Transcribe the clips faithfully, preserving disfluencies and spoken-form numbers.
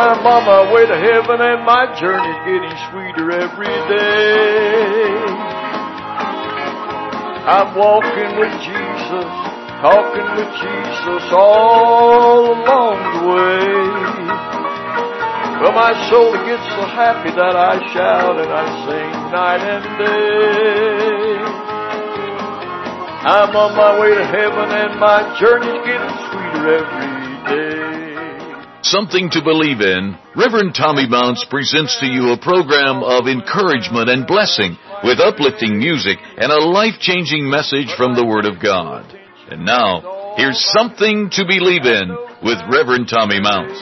I'm on my way to heaven and my journey's getting sweeter every day. I'm walking with Jesus, talking with Jesus all along the way. Well, my soul gets so happy that I shout and I sing night and day. I'm on my way to heaven and my journey's getting sweeter every day. Something to Believe in. Reverend Tommy Mounts presents to you a program of encouragement and blessing with uplifting music and a life-changing message from the Word of God. And now, here's Something to Believe in with Reverend Tommy Mounts.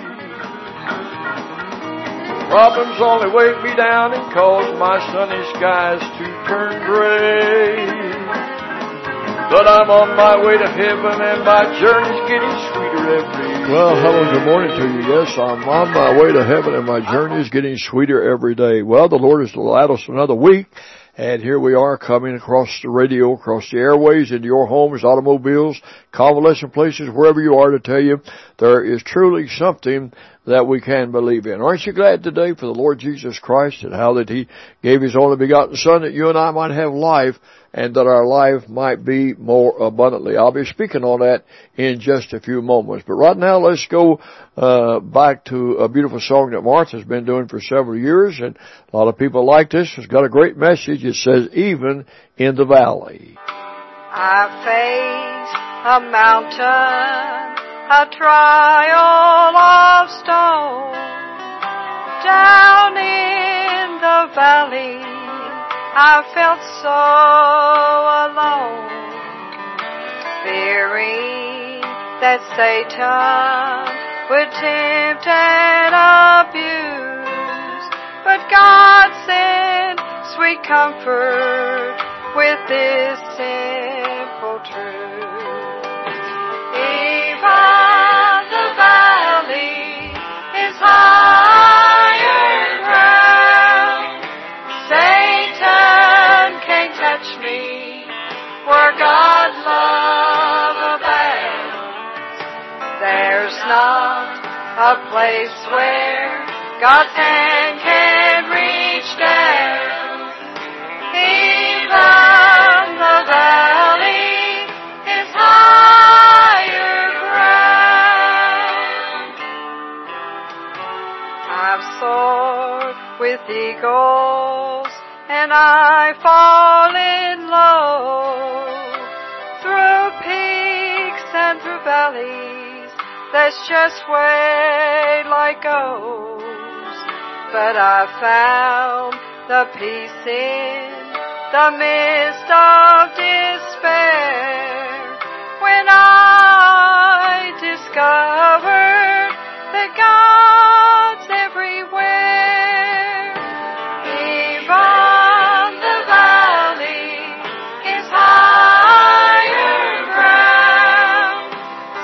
Problems only weigh me down and cause my sunny skies to turn gray. But I'm on my way to heaven and my journey's getting sweeter every day. Well, hello, good morning to you. Yes, I'm on my way to heaven and my journey is getting sweeter every day. Well, the Lord has allowed us another week. And here we are coming across the radio, across the airways, into your homes, automobiles, convalescent places, wherever you are, to tell you there is truly something that we can believe in. Aren't you glad today for the Lord Jesus Christ and how that He gave His only begotten Son that you and I might have life and that our life might be more abundantly? I'll be speaking on that in just a few moments. But right now, let's go uh back to a beautiful song that Martha's been doing for several years, and a lot of people like this. It's got a great message. It says, even in the valley. I face a mountain, a trial of stone. Down in the valley, I felt so alone, fearing that Satan would tempt and abuse. But God sent sweet comfort with this simple truth. Even the valley is higher ground. Satan can't touch me where God's love abounds. There's not a place where God's hand can reach down. Even the valley is higher ground. I've soared with eagles and I fallen low through peaks and through valleys. That's just way life goes. But I found the peace in the midst of despair when I discovered that God's everywhere. Even the valley is higher ground.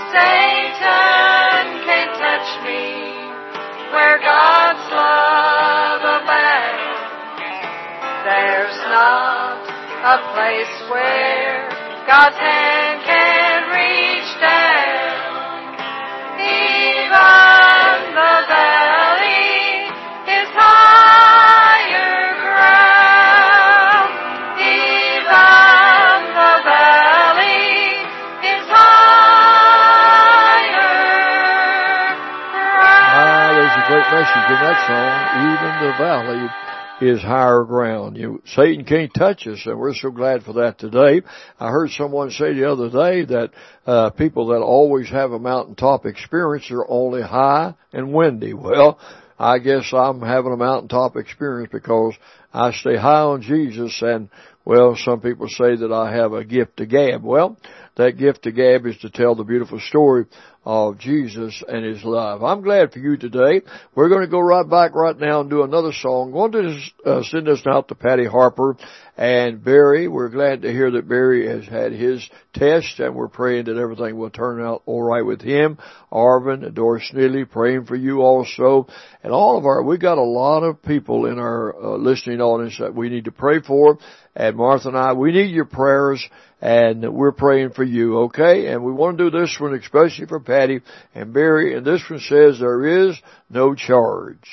Satan can't touch me where God's love abounds. There's not a place where God's hand can reach down. Even the valley is higher ground. Even the valley is higher ground. Ah, there's a great message in that song. Even the valley is higher ground. You, Satan can't touch us, and we're so glad for that today. I heard someone say the other day that uh people that always have a mountaintop experience are only high and windy. Well, I guess I'm having a mountaintop experience because I stay high on Jesus, and, well, some people say that I have a gift to gab. Well, that gift to gab is to tell the beautiful story of Jesus and His love. I'm glad for you today. We're going to go right back right now and do another song. I want to uh, send this out to Patty Harper and Barry. We're glad to hear that Barry has had his test, and we're praying that everything will turn out all right with him. Arvin and Doris Neely, praying for you also. And all of our, we got a lot of people in our uh, listening audience that we need to pray for. And Martha and I, we need your prayers, and we're praying for you, okay? And we want to do this one especially for Patty Patty and Barry, and this one says there is no charge.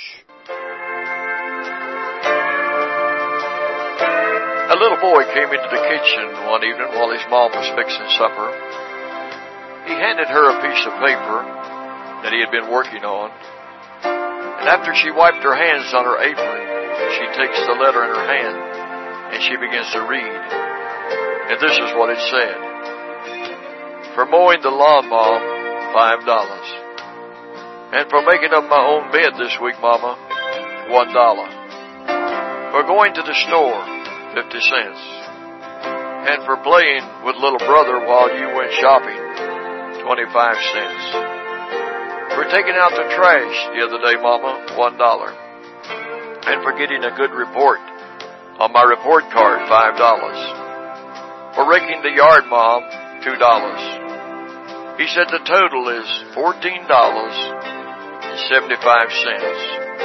A little boy came into the kitchen one evening while his mom was fixing supper. He handed her a piece of paper that he had been working on, and after she wiped her hands on her apron, she takes the letter in her hand and she begins to read. And this is what it said. For mowing the lawn, Mom, five dollars. And for making up my own bed this week, Mama, one dollar. For going to the store, fifty cents. And for playing with little brother while you went shopping, twenty-five cents. For taking out the trash the other day, Mama, one dollar. And for getting a good report on my report card, five dollars. For raking the yard, Mom, two dollars. He said the total is fourteen dollars and seventy-five cents.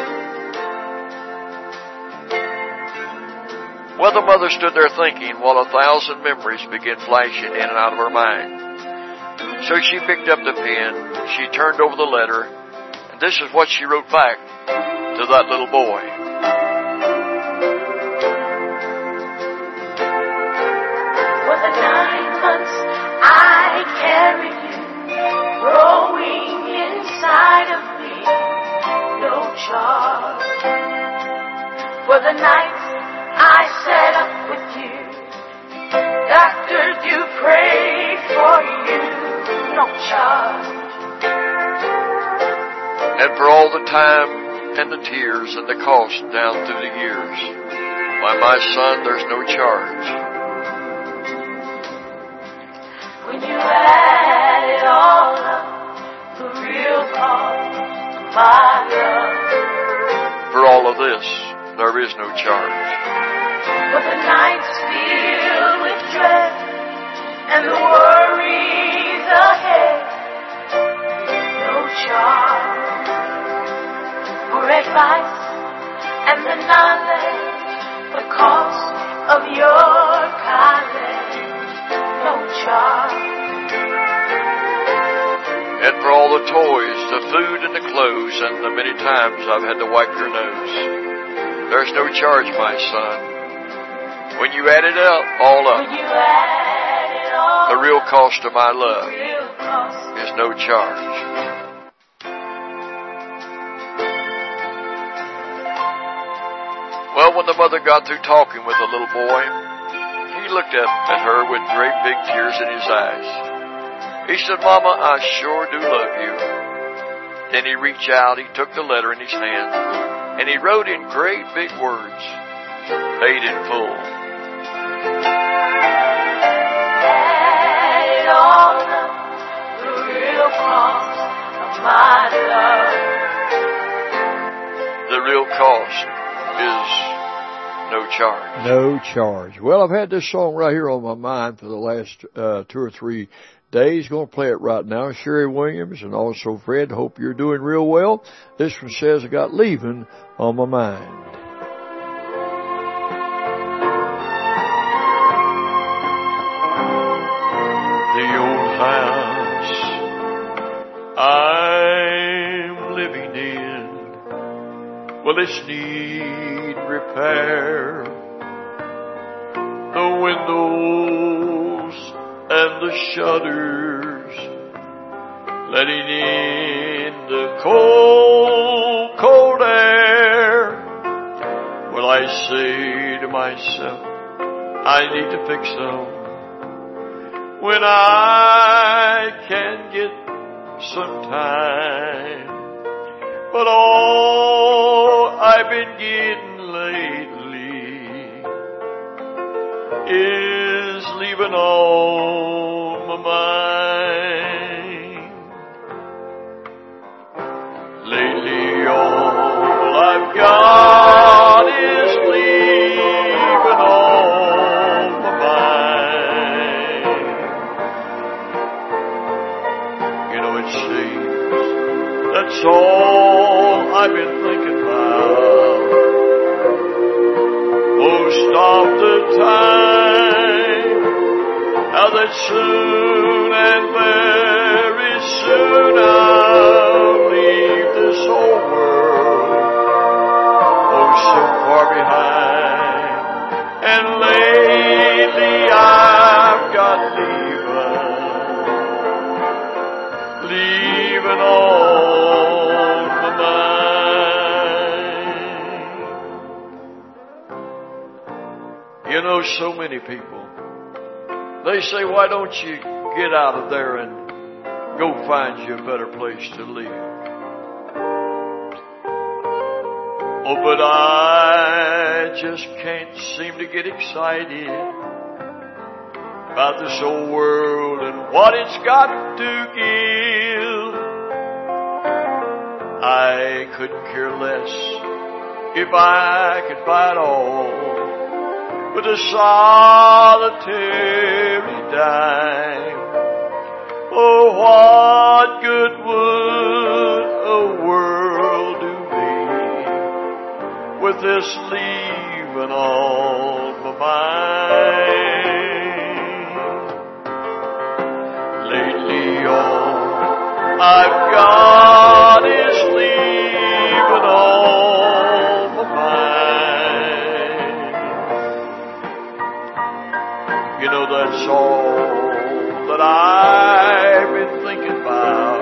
Well, the mother stood there thinking while a thousand memories began flashing in and out of her mind. So she picked up the pen, she turned over the letter, and this is what she wrote back to that little boy. For the nine months I carried you, growing inside of me, no charge. For the nights I sat up with you, doctors you prayed for you, no charge. And for all the time and the tears and the cost down through the years, why, my son, there's no charge. When you add it all up, the real cost of my love. For all of this, there is no charge. For the nights filled with dread and the worries ahead, no charge. For advice and the knowledge, the cost of your college, no charge. And for all the toys, the food and the clothes, and the many times I've had to wipe your nose, there's no charge, my son. When you add it up, all up, When you add it all, the real cost of my love the real cost. is no charge. Well, when the mother got through talking with the little boy, he looked up at her with great big tears in his eyes. He said, Mama, I sure do love you. Then he reached out, he took the letter in his hand, and he wrote in great big words, paid in full. Add it all up, the real cost of my love. The real cost is no charge. No charge. Well, I've had this song right here on my mind for the last uh, two or three days. Going to play it right now. Sherry Williams and also Fred. Hope you're doing real well. This one says, I got leaving on my mind. The old house I'm living in, well, it's need repair. The windows and the shutters letting in the cold, cold air. Well, I say to myself, I need to fix them when I can get some time. But all I've been getting lately is leaving on my mind. Lately all I've got is leaving on my mind. You know, it seems that's all I've been thinking about most of the time. How that soon and very soon leaving, leaving on my mind. You know, so many people, they say, why don't you get out of there and go find you a better place to live? Oh, but I just can't seem to get excited about this old world and what it's got to give. I couldn't care less if I could buy it all with a solitary dime. Oh, what good would a world do me with this leaving on my mind? Lately all I've got is leaving on my mind. You know, that's all that I've been thinking about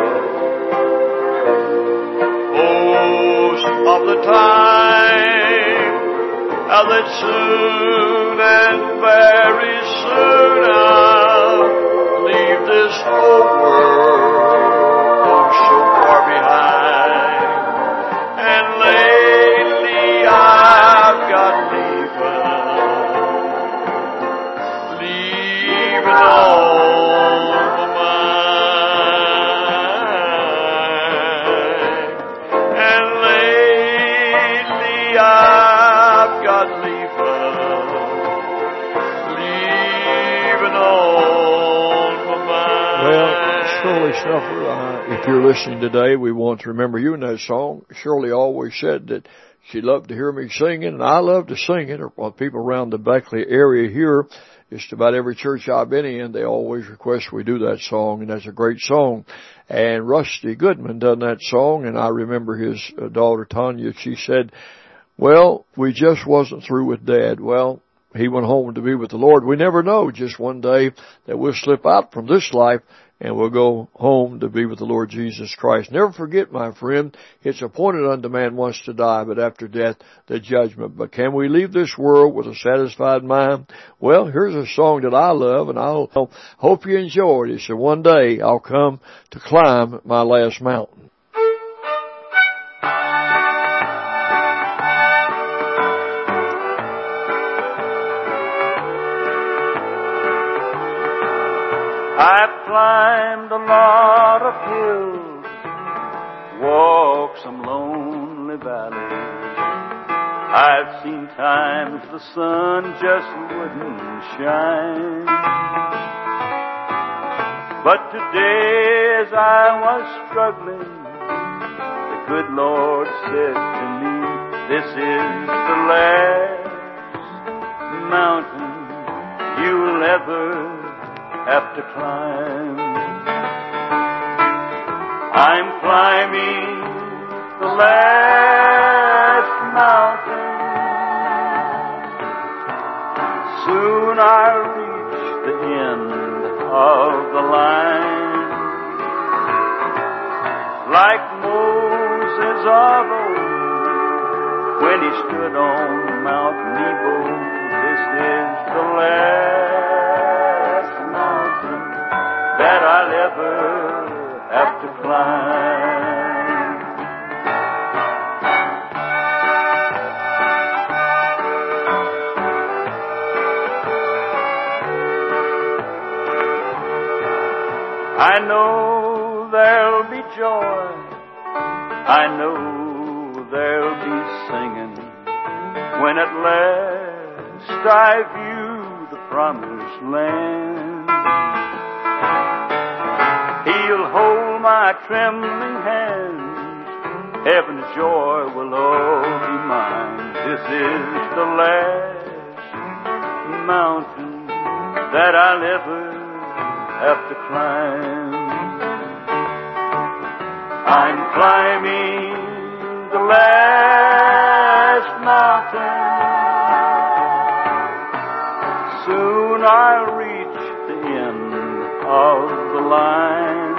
most of the time, and that soon and very soon I'll leave this old world oh so far behind. And lately I've got leaving, leaving all. Snuffer, uh, if you're listening today, we want to remember you in that song. Shirley always said that she loved to hear me singing, and I love to sing it. Or people around the Beckley area here, just about every church I've been in, they always request we do that song, and that's a great song. And Rusty Goodman done that song, and I remember his uh, daughter Tanya, she said, well, we just wasn't through with Dad. Well, he went home to be with the Lord. We never know, just one day that we'll slip out from this life and we'll go home to be with the Lord Jesus Christ. Never forget, my friend, it's appointed unto man once to die, but after death, the judgment. But can we leave this world with a satisfied mind? Well, here's a song that I love, and I hope you enjoy it. It said, one day I'll come to climb my last mountain. I've climbed a lot of hills, walked some lonely valleys. I've seen times the sun just wouldn't shine. But today as I was struggling, the good Lord said to me, this is the last mountain you'll ever have to climb. I'm climbing the last mountain. Soon I'll reach the end of the line. Like Moses of old, when he stood on Mount Nebo, this is the last that I'll ever have to climb. I know there'll be joy, I know there'll be singing, when at last I view the promised land. He'll hold my trembling hands, heaven's joy will all be mine. This is the last mountain that I'll ever have to climb. I'm climbing the last mountain. Soon I'll reach the end of the line.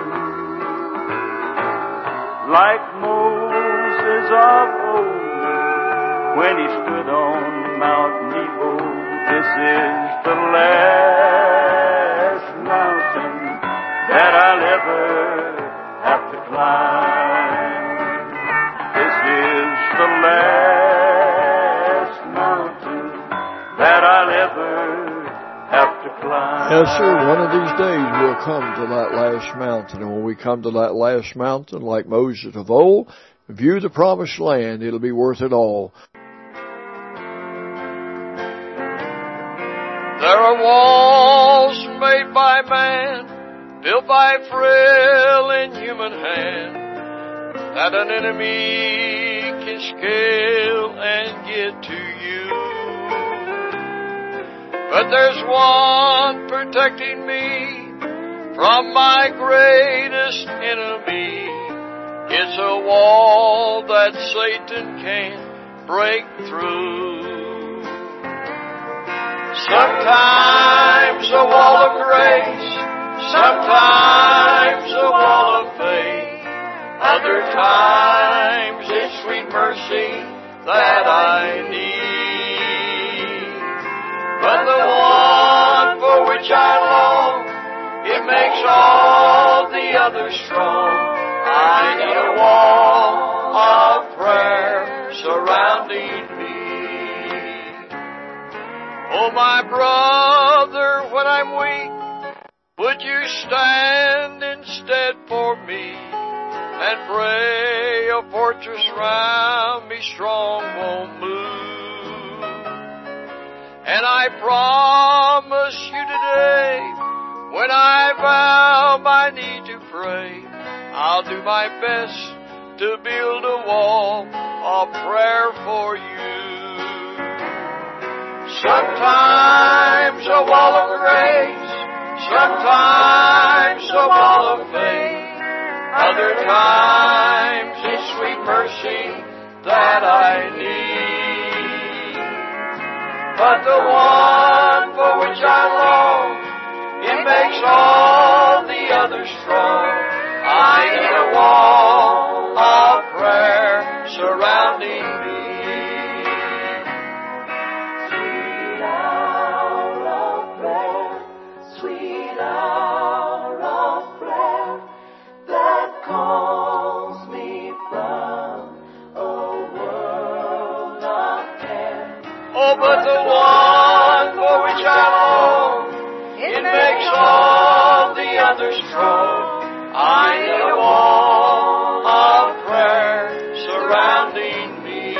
Like Moses of old, when he stood on Mount Nebo, this is the last mountain that I'll ever have to climb. This is the last mountain that I'll ever have to climb. Yes, sir. One of these days we'll come to that last mountain. And when we come to that last mountain, like Moses of old, view the promised land, it'll be worth it all. There are walls made by man, built by frail and human hand, that an enemy can scale and get to you. But there's one protecting me from my greatest enemy. It's a wall that Satan can't break through. Sometimes a wall of grace, sometimes a wall of faith, other times it's sweet mercy that I need. But the one for which I long, it makes all the others strong. I need a wall of prayer surrounding me. Oh, my brother, when I'm weak, would you stand instead for me and pray a fortress round me strong won't move? And I promise you today, when I bow my knee to pray, I'll do my best to build a wall of prayer for you. Sometimes a wall of grace, sometimes a wall of faith, other times it's sweet mercy that I need. But the one for which I long, it makes all the others strong. I need a wall of prayer surrounding me. But the one for which I long, it makes all the others strong. I need a wall of prayer surrounding me.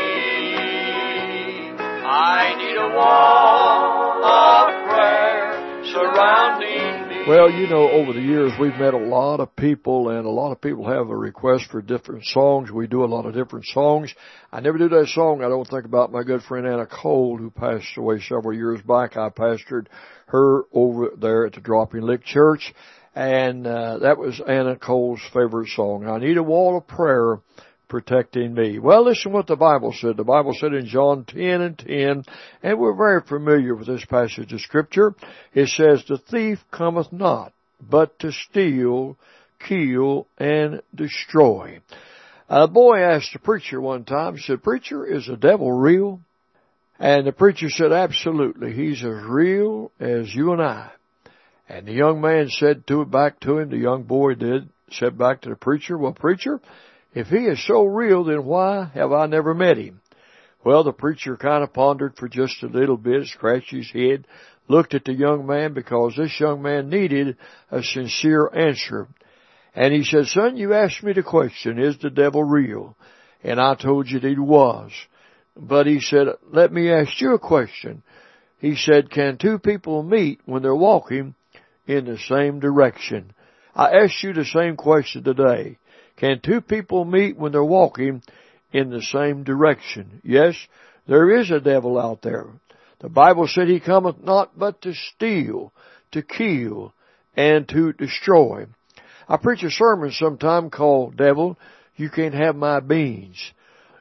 I need a wall of prayer surrounding me. Well, you know, over the years we've met a lot of people, and a lot of people have a request for different songs. We do a lot of different songs. I never do that song, I don't think, about my good friend Anna Cole, who passed away several years back. I pastored her over there at the Dropping Lick Church, and uh, that was Anna Cole's favorite song. I need a wall of prayer protecting me. Well, listen what the Bible said. The Bible said in John ten and ten, and we're very familiar with this passage of Scripture. It says, the thief cometh not, but to steal, kill, and destroy. A boy asked the preacher one time, he said, preacher, is the devil real? And the preacher said, absolutely. He's as real as you and I. And the young man said to it back to him, the young boy did, said back to the preacher, well, preacher, if he is so real, then why have I never met him? Well, the preacher kind of pondered for just a little bit, scratched his head, looked at the young man, because this young man needed a sincere answer. And he said, son, you asked me the question, is the devil real? And I told you that he was. But he said, let me ask you a question. He said, can two people meet when they're walking in the same direction? I asked you the same question today. Can two people meet when they're walking in the same direction? Yes, there is a devil out there. The Bible said he cometh not but to steal, to kill, and to destroy. I preach a sermon sometime called, Devil, You Can't Have My Beans.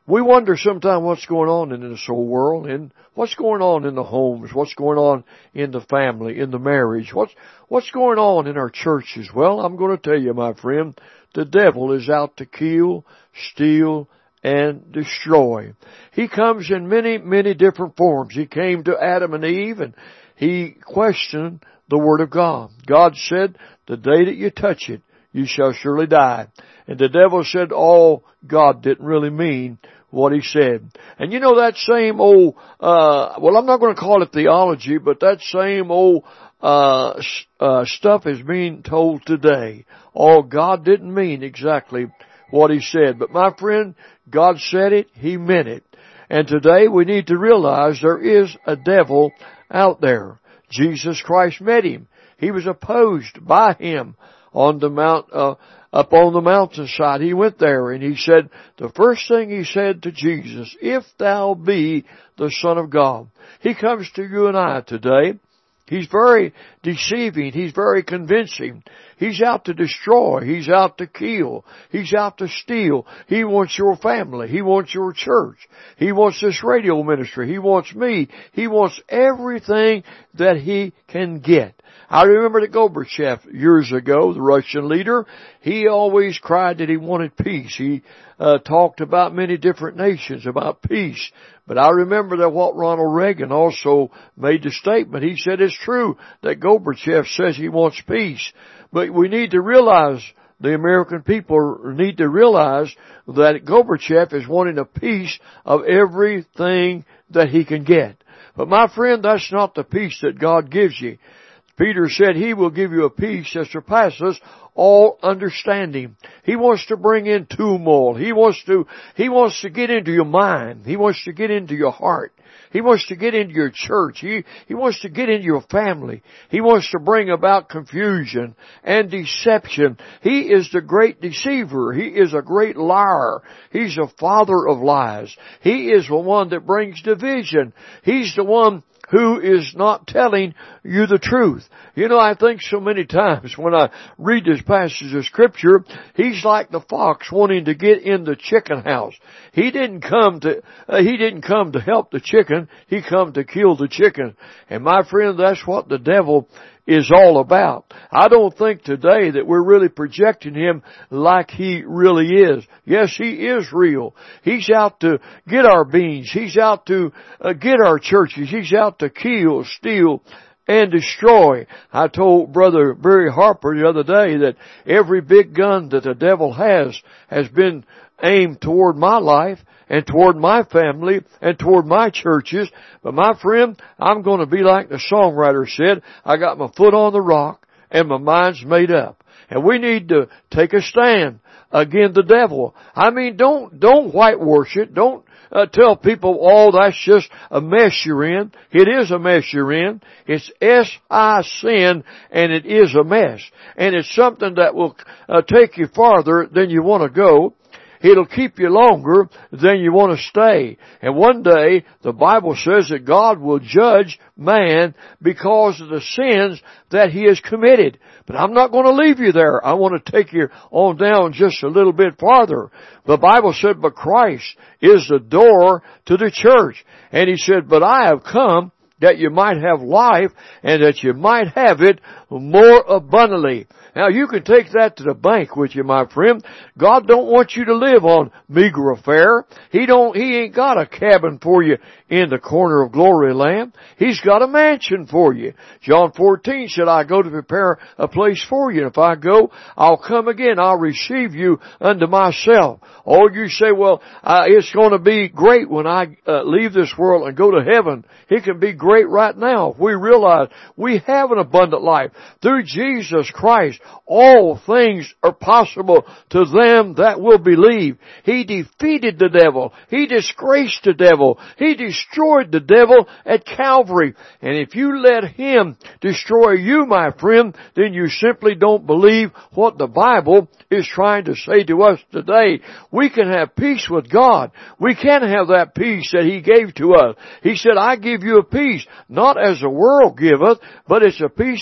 We wonder sometimes what's going on in this whole world, and what's going on in the homes, what's going on in the family, in the marriage, what's, what's going on in our churches. Well, I'm going to tell you, my friend, the devil is out to kill, steal, and destroy. He comes in many, many different forms. He came to Adam and Eve, and he questioned the Word of God. God said, the day that you touch it, you shall surely die. And the devil said, oh, God didn't really mean what he said. And you know that same old, uh, well, I'm not going to call it theology, but that same old, uh, uh, stuff is being told today. Oh, God didn't mean exactly what he said. But my friend, God said it, he meant it. And today we need to realize there is a devil out there. Jesus Christ met him. He was opposed by him on the mount, uh, up on the mountainside. He went there and he said, the first thing he said to Jesus, if thou be the Son of God. He comes to you and I today. He's very deceiving. He's very convincing. He's out to destroy. He's out to kill. He's out to steal. He wants your family. He wants your church. He wants this radio ministry. He wants me. He wants everything that he can get. I remember the Gorbachev years ago, the Russian leader. He always cried that he wanted peace. He uh, talked about many different nations, about peace. But I remember that what Ronald Reagan also made the statement. He said it's true that Gorbachev says he wants peace. But we need to realize, the American people need to realize that Gorbachev is wanting a piece of everything that he can get. But my friend, that's not the peace that God gives you. Peter said he will give you a peace that surpasses all understanding. He wants to bring in tumult. He wants to, he wants to get into your mind. He wants to get into your heart. He wants to get into your church. He, he wants to get into your family. He wants to bring about confusion and deception. He is the great deceiver. He is a great liar. He's a father of lies. He is the one that brings division. He's the one who is not telling you the truth. You know, I think so many times when I read this passage of Scripture, he's like the fox wanting to get in the chicken house. He didn't come to, uh, he didn't come to help the chicken. He come to kill the chicken. And my friend, that's what the devil is all about. I don't think today that we're really projecting him like he really is. Yes, he is real. He's out to get our beings. He's out to uh, get our churches. He's out to kill, steal, and destroy. I told Brother Barry Harper the other day that every big gun that the devil has has been aimed toward my life and toward my family and toward my churches. But my friend, I'm going to be like the songwriter said, I got my foot on the rock and my mind's made up. And we need to take a stand against the devil. I mean, don't, don't whitewash it. Don't uh, tell people, oh, that's just a mess you're in. It is a mess you're in. It's S I sin, and it is a mess. And it's something that will uh, take you farther than you want to go. It'll keep you longer than you want to stay. And one day, the Bible says that God will judge man because of the sins that he has committed. But I'm not going to leave you there. I want to take you on down just a little bit farther. The Bible said, but Christ is the door to the church. And he said, but I have come that you might have life and that you might have it more abundantly. Now you can take that to the bank with you, my friend. God don't want you to live on meager fare. He don't, He ain't got a cabin for you in the corner of glory land. He's got a mansion for you. John fourteen said, I go to prepare a place for you. And if I go, I'll come again. I'll receive you unto myself. Oh, you say, well, uh, it's going to be great when I uh, leave this world and go to heaven. It can be great right now if we realize we have an abundant life. Through Jesus Christ, all things are possible to them that will believe. He defeated the devil. He disgraced the devil. He destroyed the devil at Calvary. And if you let him destroy you, my friend, then you simply don't believe what the Bible is trying to say to us today. We can have peace with God. We can have that peace that He gave to us. He said, I give you a peace, not as the world giveth, but it's a peace that God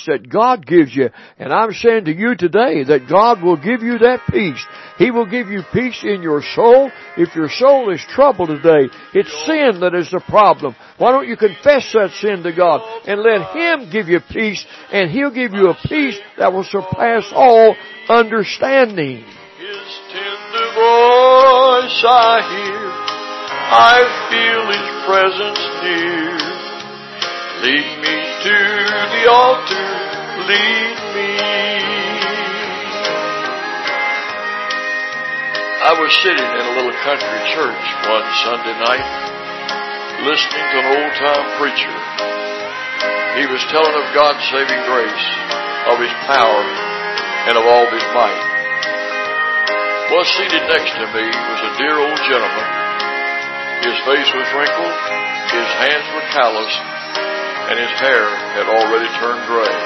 God gives you. And I'm saying to you today that God will give you that peace. He will give you peace in your soul. If your soul is troubled today, it's sin that is the problem. Why don't you confess that sin to God and let Him give you peace, and He'll give you a peace that will surpass all understanding. His tender voice I hear, I feel His presence near. Lead me to the altar, lead me. I was sitting in a little country church one Sunday night, listening to an old-time preacher. He was telling of God's saving grace, of His power, and of all of His might. Well, seated next to me was a dear old gentleman. His face was wrinkled, his hands were calloused, and his hair had already turned gray.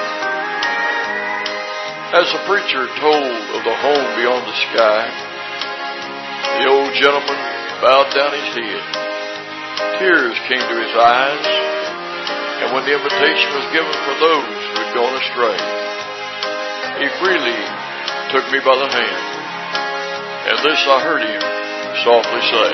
As the preacher told of the home beyond the sky, the old gentleman bowed down his head. Tears came to his eyes, and when the invitation was given for those who had gone astray, he freely took me by the hand, and this I heard him softly say,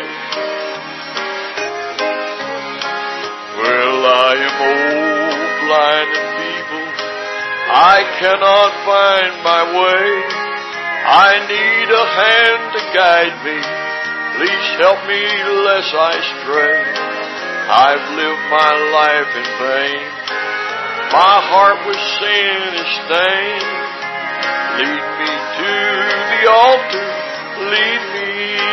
"Well, I am old, blind, and feeble. I cannot find my way. I need a hand to guide me. Please help me lest I stray. I've lived my life in vain. My heart with sin is stained. Lead me to the altar. Lead me."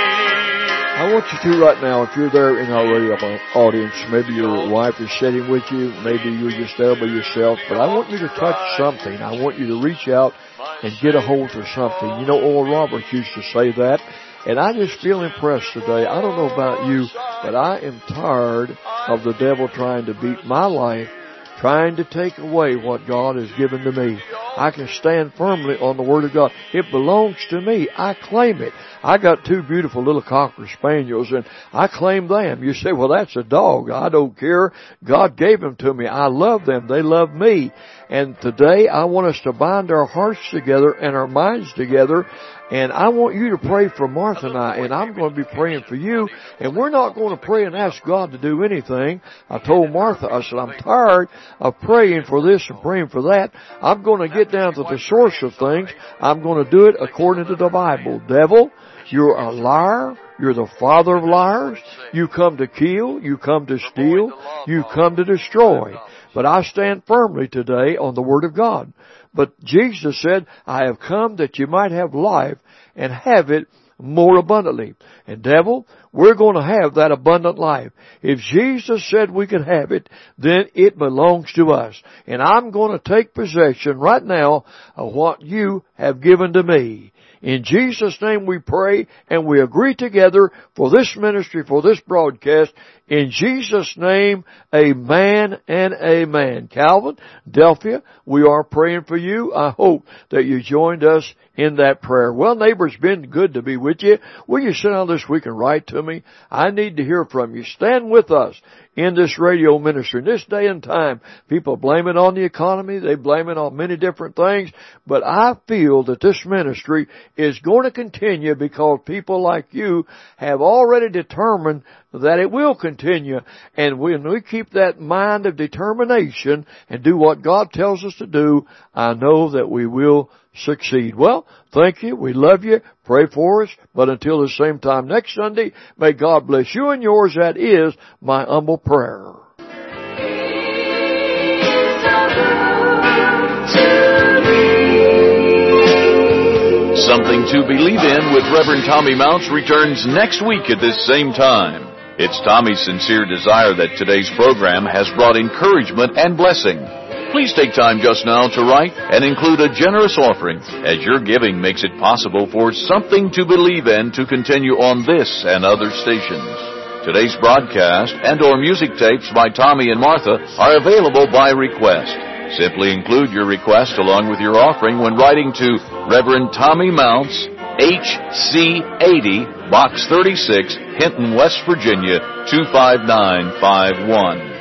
I want you to right now, if you're there in our radio audience, maybe your wife is sitting with you, maybe you're just there by yourself, but I want you to touch something. I want you to reach out and get a hold of something. You know, Oral Roberts used to say that, and I just feel impressed today. I don't know about you, but I am tired of the devil trying to beat my life, trying to take away what God has given to me. I can stand firmly on the Word of God. It belongs to me. I claim it. I got two beautiful little Cocker Spaniels, and I claim them. You say, well, that's a dog. I don't care. God gave them to me. I love them. They love me. And today I want us to bind our hearts together and our minds together. And I want you to pray for Martha and I, and I'm going to be praying for you. And we're not going to pray and ask God to do anything. I told Martha, I said, I'm tired of praying for this and praying for that. I'm going to get down to the source of things. I'm going to do it according to the Bible. Devil, you're a liar. You're the father of liars. You come to kill. You come to steal. You come to destroy. But I stand firmly today on the Word of God. But Jesus said, I have come that you might have life and have it more abundantly. And devil, we're going to have that abundant life. If Jesus said we could have it, then it belongs to us. And I'm going to take possession right now of what you have given to me. In Jesus' name we pray and we agree together for this ministry, for this broadcast. In Jesus' name, amen and amen. Calvin, Delphia, we are praying for you. I hope that you joined us in that prayer. Well, neighbor, it's been good to be with you. Will you sit down this week and write to me? I need to hear from you. Stand with us in this radio ministry. In this day and time, people blame it on the economy. They blame it on many different things. But I feel that this ministry is going to continue because people like you have already determined that it will continue. And when we keep that mind of determination and do what God tells us to do, I know that we will succeed. Well, thank you. We love you. Pray for us. But until the same time next Sunday, may God bless you and yours. That is my humble prayer. Something to Believe In with Reverend Tommy Mounts returns next week at this same time. It's Tommy's sincere desire that today's program has brought encouragement and blessing. Please take time just now to write and include a generous offering, as your giving makes it possible for Something to Believe In to continue on this and other stations. Today's broadcast and or music tapes by Tommy and Martha are available by request. Simply include your request along with your offering when writing to Reverend Tommy Mounts, H C eighty, Box thirty-six, Hinton, West Virginia, two five nine five one.